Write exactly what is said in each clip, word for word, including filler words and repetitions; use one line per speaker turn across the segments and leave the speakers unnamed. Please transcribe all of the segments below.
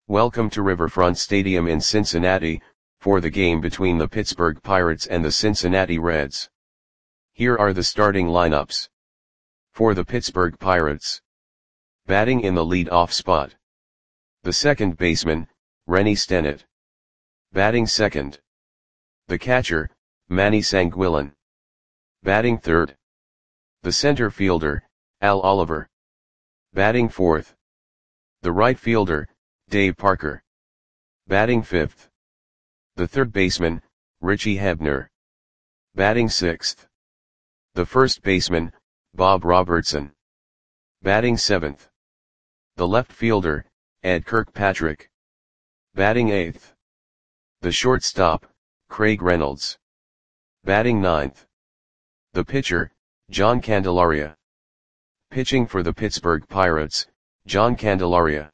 Welcome to Riverfront Stadium in Cincinnati, for the game between the Pittsburgh Pirates and the Cincinnati Reds. Here are the starting lineups. For the Pittsburgh Pirates. Batting in the lead-off spot. The second baseman, Rennie Stennett. Batting second. The catcher, Manny Sanguillén. Batting third. The center fielder, Al Oliver. Batting fourth. The right fielder, Dave Parker. Batting fifth. The third baseman, Richie Hebner. Batting sixth. The first baseman, Bob Robertson. Batting seventh. The left fielder, Ed Kirkpatrick. Batting eighth. The shortstop, Craig Reynolds. Batting ninth. The pitcher, John Candelaria. Pitching for the Pittsburgh Pirates, John Candelaria.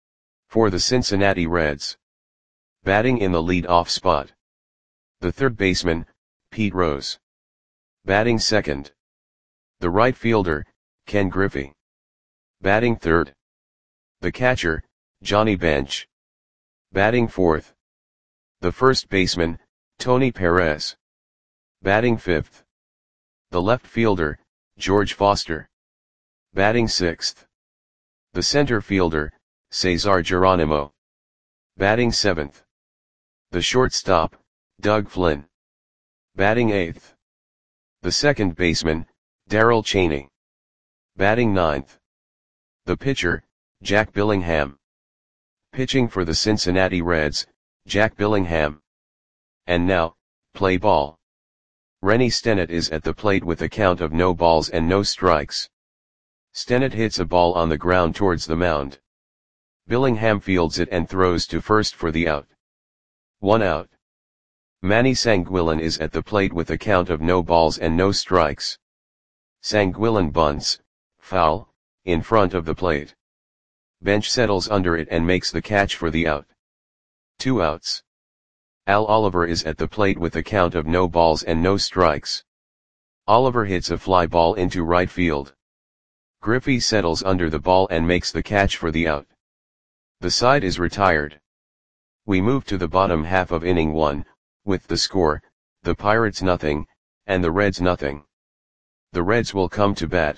For the Cincinnati Reds. Batting in the lead-off spot. The third baseman, Pete Rose. Batting second. The right fielder, Ken Griffey. Batting third. The catcher, Johnny Bench. Batting fourth. The first baseman, Tony Perez. Batting fifth. The left fielder, George Foster. Batting sixth. The center fielder, Cesar Geronimo. Batting seventh. The shortstop, Doug Flynn. Batting eighth. The second baseman, Darrell Chaney. Batting ninth. The pitcher, Jack Billingham. Pitching for the Cincinnati Reds, Jack Billingham. And now, play ball. Rennie Stennett is at the plate with a count of no balls and no strikes. Stennett hits a ball on the ground towards the mound. Billingham fields it and throws to first for the out. One out. Manny Sanguillén is at the plate with a count of no balls and no strikes. Sanguillén bunts, foul, in front of the plate. Bench settles under it and makes the catch for the out. Two outs. Al Oliver is at the plate with a count of no balls and no strikes. Oliver hits a fly ball into right field. Griffey settles under the ball and makes the catch for the out. The side is retired. We move to the bottom half of inning one, with the score, the Pirates nothing, and the Reds nothing. The Reds will come to bat.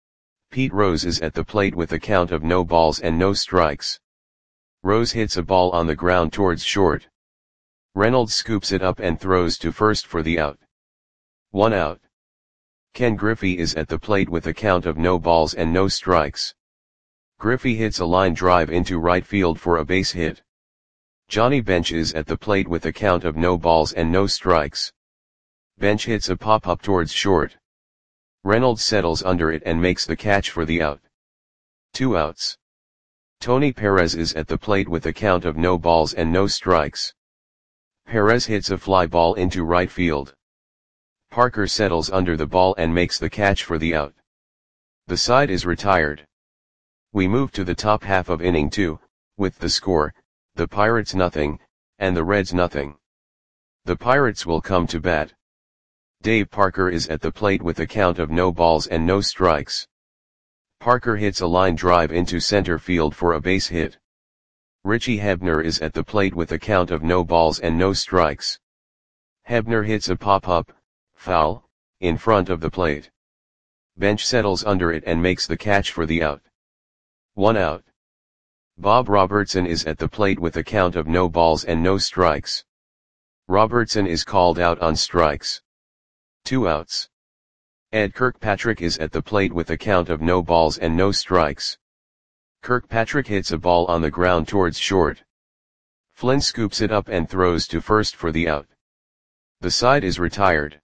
Pete Rose is at the plate with a count of no balls and no strikes. Rose hits a ball on the ground towards short. Reynolds scoops it up and throws to first for the out. One out. Ken Griffey is at the plate with a count of no balls and no strikes. Griffey hits a line drive into right field for a base hit. Johnny Bench is at the plate with a count of no balls and no strikes. Bench hits a pop-up towards short. Reynolds settles under it and makes the catch for the out. Two outs. Tony Perez is at the plate with a count of no balls and no strikes. Perez hits a fly ball into right field. Parker settles under the ball and makes the catch for the out. The side is retired. We move to the top half of inning two, with the score, the Pirates nothing, and the Reds nothing. The Pirates will come to bat. Dave Parker is at the plate with a count of no balls and no strikes. Parker hits a line drive into center field for a base hit. Richie Hebner is at the plate with a count of no balls and no strikes. Hebner hits a pop-up, foul, in front of the plate. Bench settles under it and makes the catch for the out. One out. Bob Robertson is at the plate with a count of no balls and no strikes. Robertson is called out on strikes. Two outs. Ed Kirkpatrick is at the plate with a count of no balls and no strikes. Kirkpatrick hits a ball on the ground towards short. Flynn scoops it up and throws to first for the out. The side is retired.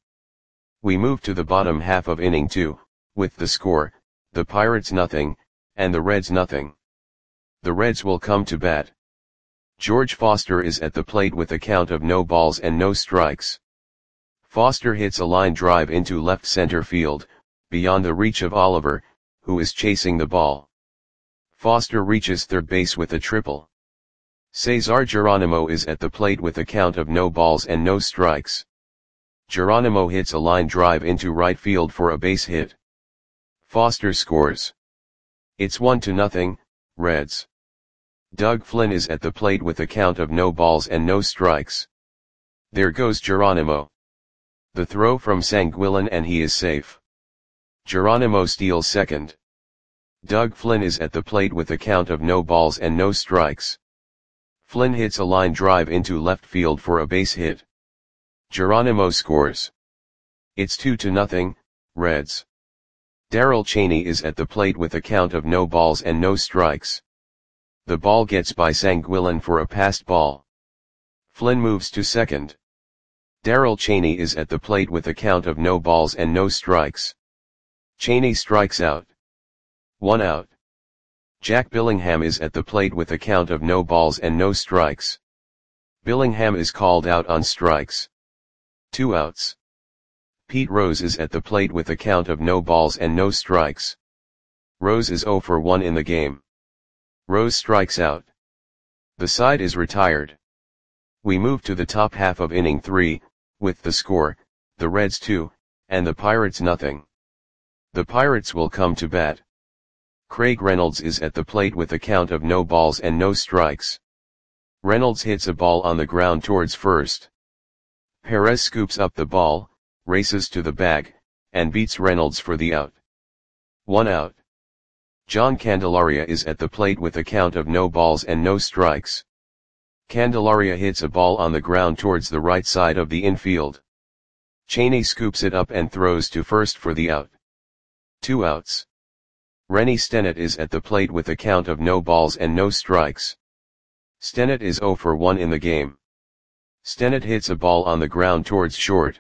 We move to the bottom half of inning two, with the score, the Pirates nothing, and the Reds nothing. The Reds will come to bat. George Foster is at the plate with a count of no balls and no strikes. Foster hits a line drive into left center field, beyond the reach of Oliver, who is chasing the ball. Foster reaches third base with a triple. Cesar Geronimo is at the plate with a count of no balls and no strikes. Geronimo hits a line drive into right field for a base hit. Foster scores. It's one to nothing, Reds. Doug Flynn is at the plate with a count of no balls and no strikes. There goes Geronimo. The throw from Sanguillen and he is safe. Geronimo steals second. Doug Flynn is at the plate with a count of no balls and no strikes. Flynn hits a line drive into left field for a base hit. Geronimo scores. It's two to nothing, Reds. Darrell Chaney is at the plate with a count of no balls and no strikes. The ball gets by Sanguillen for a passed ball. Flynn moves to second. Darrell Chaney is at the plate with a count of no balls and no strikes. Chaney strikes out. One out. Jack Billingham is at the plate with a count of no balls and no strikes. Billingham is called out on strikes. Two outs. Pete Rose is at the plate with a count of no balls and no strikes. Rose is oh for one in the game. Rose strikes out. The side is retired. We move to the top half of inning three, with the score, the Reds two, and the Pirates nothing. The Pirates will come to bat. Craig Reynolds is at the plate with a count of no balls and no strikes. Reynolds hits a ball on the ground towards first. Perez scoops up the ball, races to the bag, and beats Reynolds for the out. One out. John Candelaria is at the plate with a count of no balls and no strikes. Candelaria hits a ball on the ground towards the right side of the infield. Chaney scoops it up and throws to first for the out. Two outs. Rennie Stennett is at the plate with a count of no balls and no strikes. Stennett is oh for one in the game. Stennett hits a ball on the ground towards short.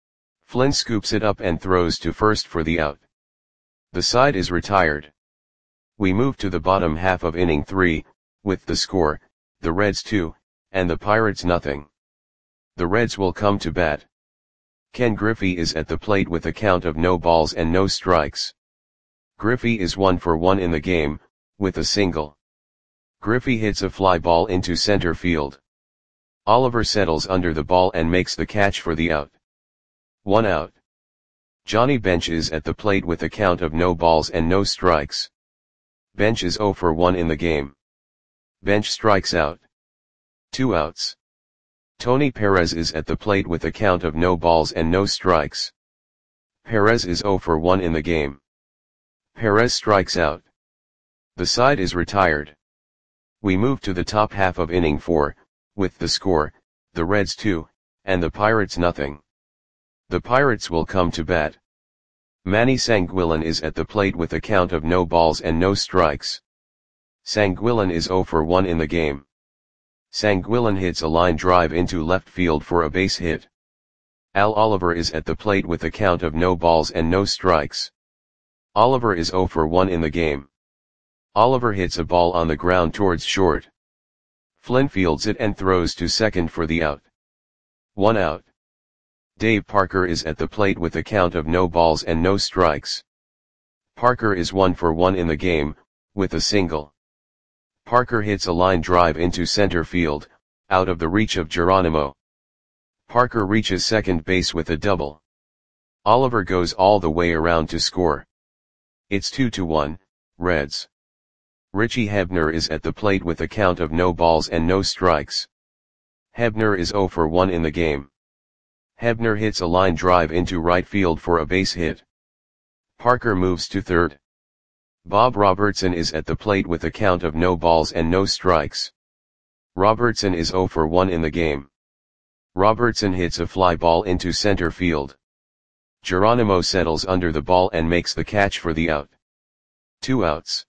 Flynn scoops it up and throws to first for the out. The side is retired. We move to the bottom half of inning three, with the score, the Reds two, and the Pirates nothing. The Reds will come to bat. Ken Griffey is at the plate with a count of no balls and no strikes. Griffey is one for one in the game, with a single. Griffey hits a fly ball into center field. Oliver settles under the ball and makes the catch for the out. One out. Johnny Bench is at the plate with a count of no balls and no strikes. Bench is oh for one in the game. Bench strikes out. Two outs. Tony Perez is at the plate with a count of no balls and no strikes. Perez is oh for one in the game. Perez strikes out. The side is retired. We move to the top half of inning four, with the score, the Reds two, and the Pirates nothing. The Pirates will come to bat. Manny Sanguillen is at the plate with a count of no balls and no strikes. Sanguillen is oh for one in the game. Sanguillen hits a line drive into left field for a base hit. Al Oliver is at the plate with a count of no balls and no strikes. Oliver is oh for one in the game. Oliver hits a ball on the ground towards short. Flynn fields it and throws to second for the out. One out. Dave Parker is at the plate with a count of no balls and no strikes. Parker is one for one in the game, with a single. Parker hits a line drive into center field, out of the reach of Geronimo. Parker reaches second base with a double. Oliver goes all the way around to score. It's two to one, Reds. Richie Hebner is at the plate with a count of no balls and no strikes. Hebner is oh for one in the game. Hebner hits a line drive into right field for a base hit. Parker moves to third. Bob Robertson is at the plate with a count of no balls and no strikes. Robertson is oh for one in the game. Robertson hits a fly ball into center field. Geronimo settles under the ball and makes the catch for the out. Two outs.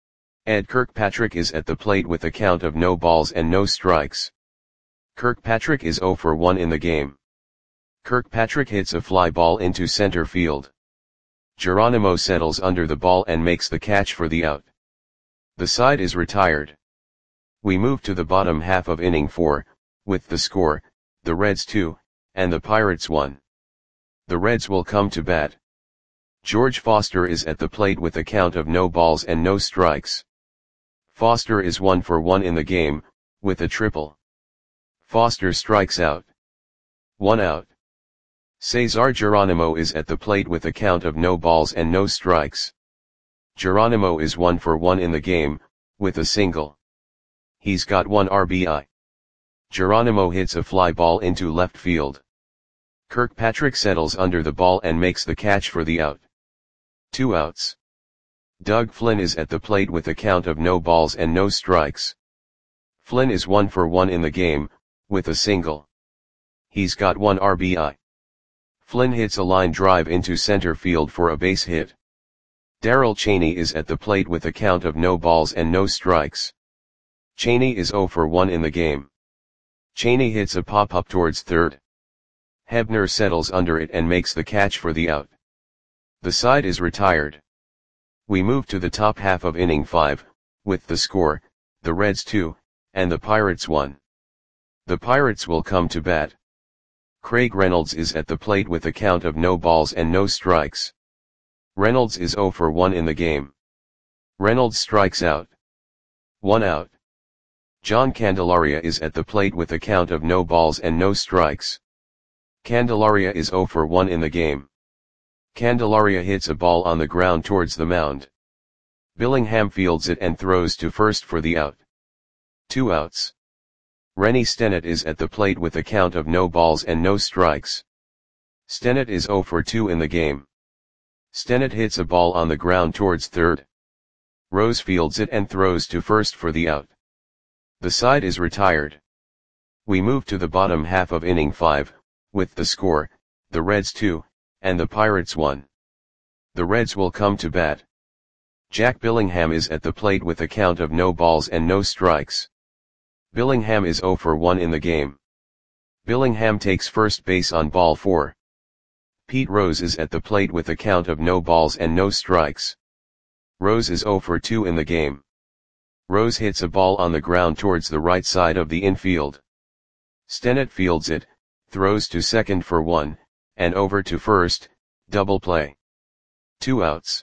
Ed Kirkpatrick is at the plate with a count of no balls and no strikes. Kirkpatrick is oh for one in the game. Kirkpatrick hits a fly ball into center field. Geronimo settles under the ball and makes the catch for the out. The side is retired. We move to the bottom half of inning four, with the score, the Reds two, and the Pirates one. The Reds will come to bat. George Foster is at the plate with a count of no balls and no strikes. Foster is one for one in the game, with a triple. Foster strikes out. One out. Cesar Geronimo is at the plate with a count of no balls and no strikes. Geronimo is one for one in the game, with a single. He's got one R B I. Geronimo hits a fly ball into left field. Kirkpatrick settles under the ball and makes the catch for the out. Two outs. Doug Flynn is at the plate with a count of no balls and no strikes. Flynn is one for one in the game, with a single. He's got one R B I. Flynn hits a line drive into center field for a base hit. Darrell Chaney is at the plate with a count of no balls and no strikes. Chaney is zero for one in the game. Chaney hits a pop-up towards third. Hebner settles under it and makes the catch for the out. The side is retired. We move to the top half of inning five, with the score, the Reds two, and the Pirates one. The Pirates will come to bat. Craig Reynolds is at the plate with a count of no balls and no strikes. Reynolds is zero for one in the game. Reynolds strikes out. One out. John Candelaria is at the plate with a count of no balls and no strikes. Candelaria is zero for one in the game. Candelaria hits a ball on the ground towards the mound. Billingham fields it and throws to first for the out. Two outs. Rennie Stennett is at the plate with a count of no balls and no strikes. Stennett is zero for two in the game. Stennett hits a ball on the ground towards third. Rose fields it and throws to first for the out. The side is retired. We move to the bottom half of inning five, with the score, the Reds two, and the Pirates one. The Reds will come to bat. Jack Billingham is at the plate with a count of no balls and no strikes. Billingham is zero for one in the game. Billingham takes first base on ball four. Pete Rose is at the plate with a count of no balls and no strikes. Rose is zero for two in the game. Rose hits a ball on the ground towards the right side of the infield. Stennett fields it, throws to second for one, and over to first, double play. Two outs.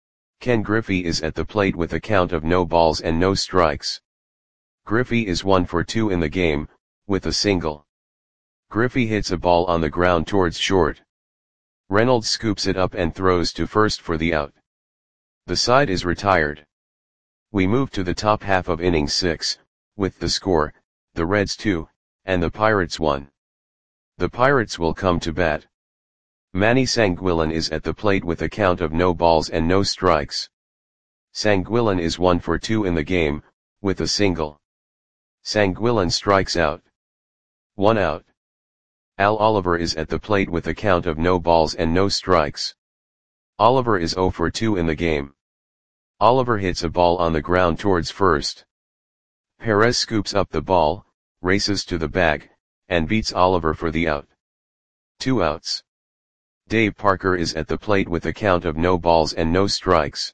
Ken Griffey is at the plate with a count of no balls and no strikes. Griffey is one for two in the game, with a single. Griffey hits a ball on the ground towards short. Reynolds scoops it up and throws to first for the out. The side is retired. We move to the top half of inning six, with the score, the Reds two, and the Pirates one. The Pirates will come to bat. Manny Sanguillen is at the plate with a count of no balls and no strikes. Sanguillen is one for two in the game, with a single. Sanguillen strikes out. One out. Al Oliver is at the plate with a count of no balls and no strikes. Oliver is zero for two in the game. Oliver hits a ball on the ground towards first. Perez scoops up the ball, races to the bag, and beats Oliver for the out. Two outs. Dave Parker is at the plate with a count of no balls and no strikes.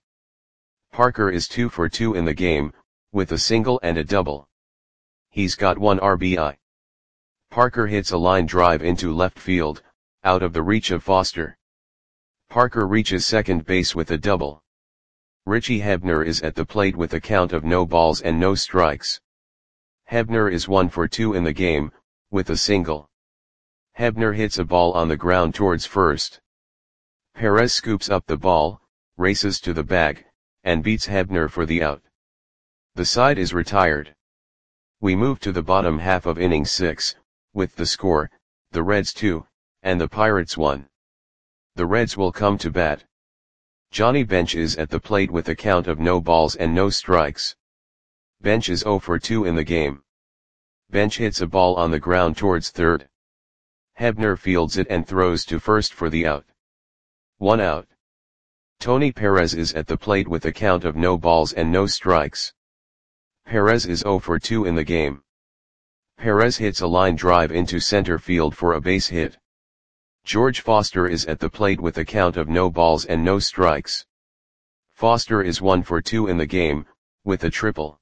Parker is two for two in the game, with a single and a double. He's got one R B I. Parker hits a line drive into left field, out of the reach of Foster. Parker reaches second base with a double. Richie Hebner is at the plate with a count of no balls and no strikes. Hebner is one for two in the game, with a single. Hebner hits a ball on the ground towards first. Perez scoops up the ball, races to the bag, and beats Hebner for the out. The side is retired. We move to the bottom half of inning six, with the score, the Reds two, and the Pirates one. The Reds will come to bat. Johnny Bench is at the plate with a count of no balls and no strikes. Bench is zero for two in the game. Bench hits a ball on the ground towards third. Hebner fields it and throws to first for the out. One out. Tony Perez is at the plate with a count of no balls and no strikes. Perez is zero for two in the game. Perez hits a line drive into center field for a base hit. George Foster is at the plate with a count of no balls and no strikes. Foster is one for two in the game, with a triple.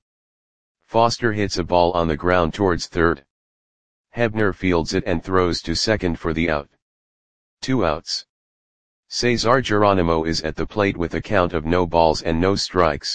Foster hits a ball on the ground towards third. Hebner fields it and throws to second for the out. Two outs. Cesar Geronimo is at the plate with a count of no balls and no strikes.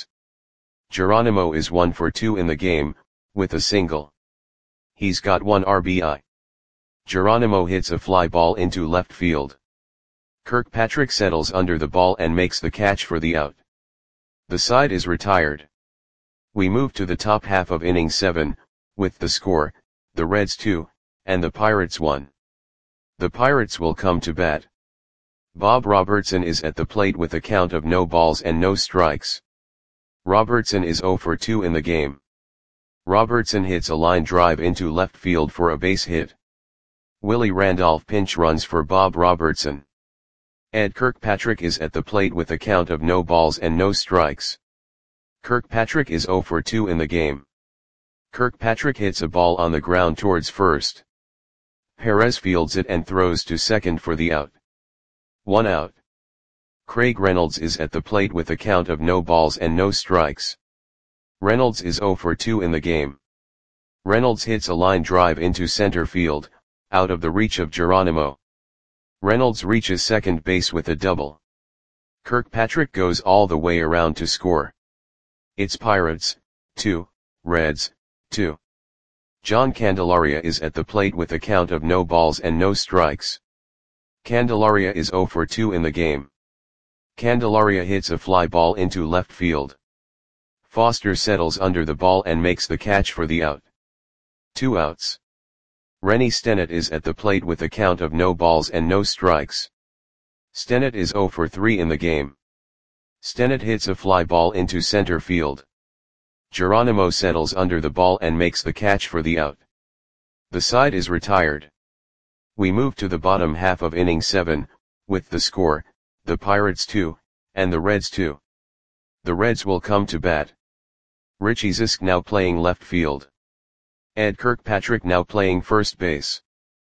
Geronimo is one for two in the game, with a single. He's got one R B I. Geronimo hits a fly ball into left field. Kirkpatrick settles under the ball and makes the catch for the out. The side is retired. We move to the top half of inning seven, with the score, the Reds two, and the Pirates one. The Pirates will come to bat. Bob Robertson is at the plate with a count of no balls and no strikes. Robertson is oh for two in the game. Robertson hits a line drive into left field for a base hit. Willie Randolph pinch runs for Bob Robertson. Ed Kirkpatrick is at the plate with a count of no balls and no strikes. Kirkpatrick is oh for two in the game. Kirkpatrick hits a ball on the ground towards first. Perez fields it and throws to second for the out. One out. Craig Reynolds is at the plate with a count of no balls and no strikes. Reynolds is oh for two in the game. Reynolds hits a line drive into center field, out of the reach of Geronimo. Reynolds reaches second base with a double. Kirkpatrick goes all the way around to score. It's Pirates, two, Reds, two. John Candelaria is at the plate with a count of no balls and no strikes. Candelaria is oh for two in the game. Candelaria hits a fly ball into left field. Foster settles under the ball and makes the catch for the out. Two outs. Rennie Stennett is at the plate with a count of no balls and no strikes. Stennett is oh for three in the game. Stennett hits a fly ball into center field. Geronimo settles under the ball and makes the catch for the out. The side is retired. We move to the bottom half of inning seven, with the score, the Pirates two, and the Reds two. The Reds will come to bat. Richie Zisk now playing left field. Ed Kirkpatrick now playing first base.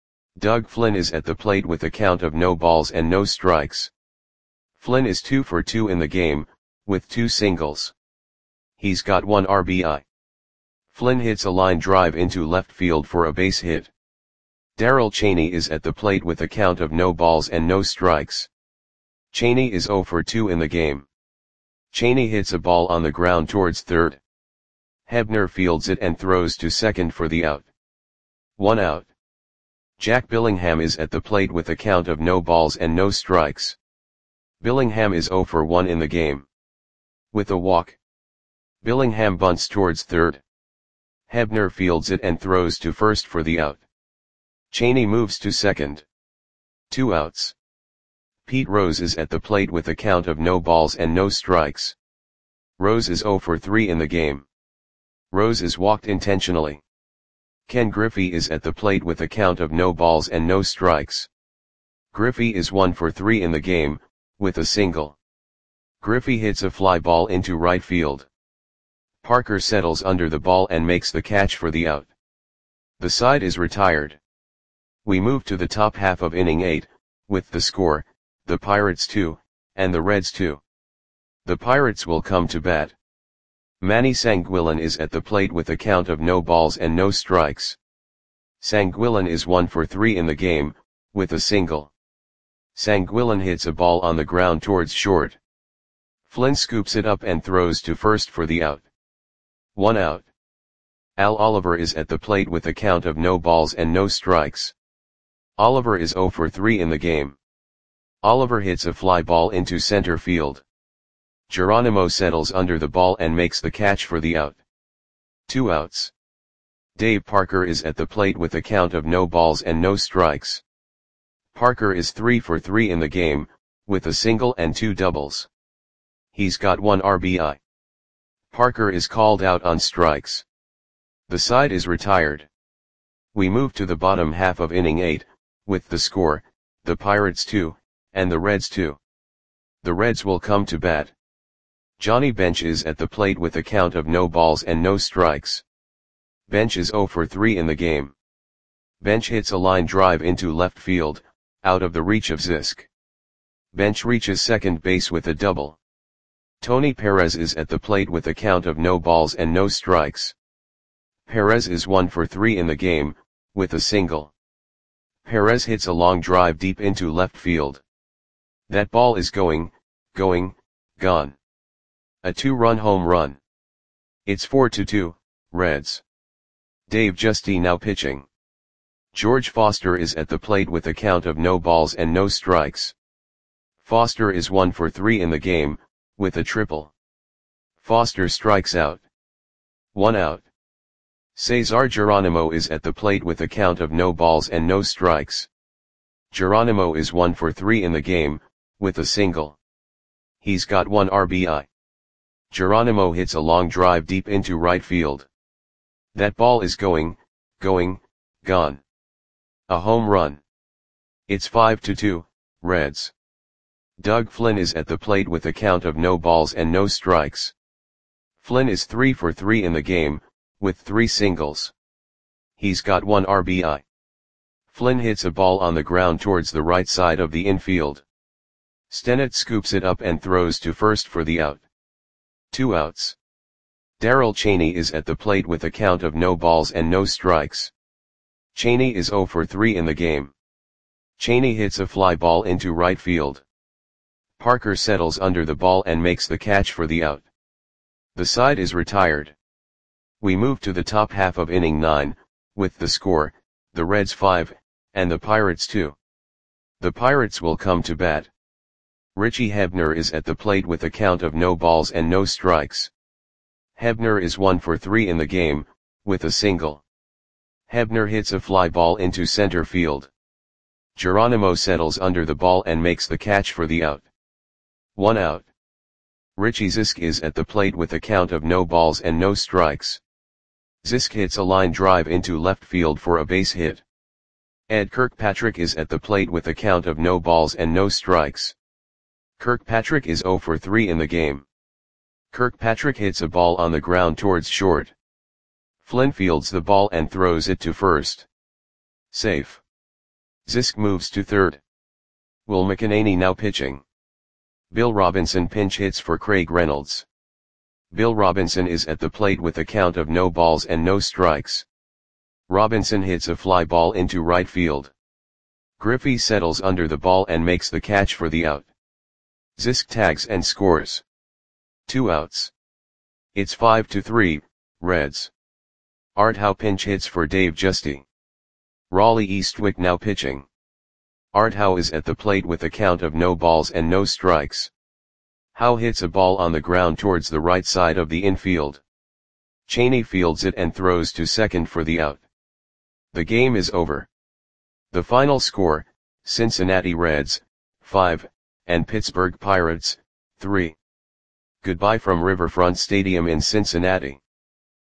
Doug Flynn is at the plate with a count of no balls and no strikes. Flynn is two for two in the game, with two singles. He's got one R B I. Flynn hits a line drive into left field for a base hit. Darrell Chaney is at the plate with a count of no balls and no strikes. Chaney is oh for two in the game. Chaney hits a ball on the ground towards third. Hebner fields it and throws to second for the out. One out. Jack Billingham is at the plate with a count of no balls and no strikes. Billingham is oh for one in the game. With a walk. Billingham bunts towards third. Hebner fields it and throws to first for the out. Chaney moves to second. Two outs. Pete Rose is at the plate with a count of no balls and no strikes. Rose is oh for three in the game. Rose is walked intentionally. Ken Griffey is at the plate with a count of no balls and no strikes. Griffey is one for three in the game, with a single. Griffey hits a fly ball into right field. Parker settles under the ball and makes the catch for the out. The side is retired. We move to the top half of inning eight, with the score, the Pirates two, and the Reds two. The Pirates will come to bat. Manny Sanguillen is at the plate with a count of no balls and no strikes. Sanguillen is one for three in the game, with a single. Sanguillen hits a ball on the ground towards short. Flynn scoops it up and throws to first for the out. One out. Al Oliver is at the plate with a count of no balls and no strikes. Oliver is oh for three in the game. Oliver hits a fly ball into center field. Geronimo settles under the ball and makes the catch for the out. Two outs. Dave Parker is at the plate with a count of no balls and no strikes. Parker is three for three in the game, with a single and two doubles. He's got one R B I. Parker is called out on strikes. The side is retired. We move to the bottom half of inning eight, with the score, the Pirates two, and the Reds two. The Reds will come to bat. Johnny Bench is at the plate with a count of no balls and no strikes. Bench is oh for three in the game. Bench hits a line drive into left field, out of the reach of Zisk. Bench reaches second base with a double. Tony Perez is at the plate with a count of no balls and no strikes. Perez is one for three in the game, with a single. Perez hits a long drive deep into left field. That ball is going, going, gone. A two-run home run. It's four to two, Reds. Dave Justy now pitching. George Foster is at the plate with a count of no balls and no strikes. Foster is one for three in the game, with a triple. Foster strikes out. One out. Cesar Geronimo is at the plate with a count of no balls and no strikes. Geronimo is one for three in the game, with a single. He's got one R B I. Geronimo hits a long drive deep into right field. That ball is going, going, gone. A home run. It's five to two, Reds. Doug Flynn is at the plate with a count of no balls and no strikes. Flynn is three for three in the game, with three singles. He's got one R B I. Flynn hits a ball on the ground towards the right side of the infield. Stennett scoops it up and throws to first for the out. Two outs. Darrell Chaney is at the plate with a count of no balls and no strikes. Chaney is zero for three in the game. Chaney hits a fly ball into right field. Parker settles under the ball and makes the catch for the out. The side is retired. We move to the top half of inning nine, with the score, the Reds five, and the Pirates two. The Pirates will come to bat. Richie Hebner is at the plate with a count of no balls and no strikes. Hebner is one for three in the game, with a single. Hebner hits a fly ball into center field. Geronimo settles under the ball and makes the catch for the out. One out. Richie Zisk is at the plate with a count of no balls and no strikes. Zisk hits a line drive into left field for a base hit. Ed Kirkpatrick is at the plate with a count of no balls and no strikes. Kirkpatrick is zero for three in the game. Kirkpatrick hits a ball on the ground towards short. Flynn fields the ball and throws it to first. Safe. Zisk moves to third. Will McEnany now pitching. Bill Robinson pinch hits for Craig Reynolds. Bill Robinson is at the plate with a count of no balls and no strikes. Robinson hits a fly ball into right field. Griffey settles under the ball and makes the catch for the out. Zisk tags and scores. Two outs. It's five to three, Reds. Art Howe pinch hits for Dave Justy. Raleigh Eastwick now pitching. Art Howe is at the plate with a count of no balls and no strikes. Howe hits a ball on the ground towards the right side of the infield. Chaney fields it and throws to second for the out. The game is over. The final score, Cincinnati Reds, five, and Pittsburgh Pirates, three. Goodbye from Riverfront Stadium in Cincinnati.